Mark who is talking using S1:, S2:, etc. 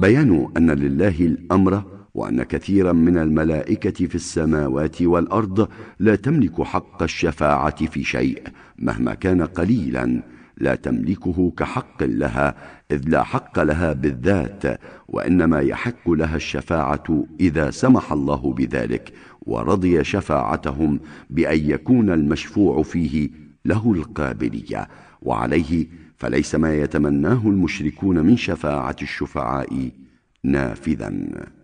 S1: بيان أن لله الأمر، وأن كثيرا من الملائكة في السماوات والأرض لا تملك حق الشفاعة في شيء مهما كان قليلا، لا تملكه كحق لها، إذ لا حق لها بالذات، وإنما يحق لها الشفاعة إذا سمح الله بذلك ورضي شفاعتهم بأن يكون المشفوع فيه له القابلية، وعليه فليس ما يتمناه المشركون من شفاعة الشفعاء نافذا.